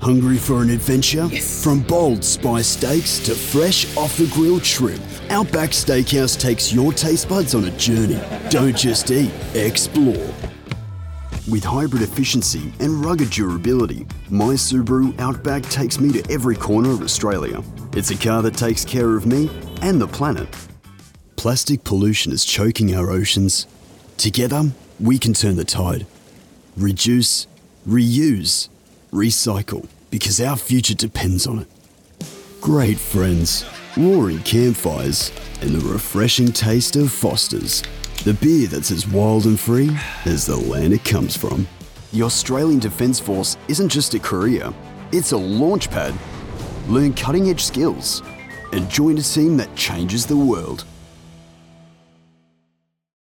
Hungry for an adventure? Yes. From bold spice steaks to fresh off-the-grill shrimp, Outback Steakhouse takes your taste buds on a journey. Don't just eat, explore. With hybrid efficiency and rugged durability, my Subaru Outback takes me to every corner of Australia. It's a car that takes care of me and the planet. Plastic pollution is choking our oceans. Together, we can turn the tide. Reduce, reuse, recycle, because our future depends on it. Great friends, roaring campfires, and the refreshing taste of Foster's, the beer that's as wild and free as the land it comes from. The Australian Defence Force isn't just a career, it's a launch pad. Learn cutting-edge skills and join a team that changes the world.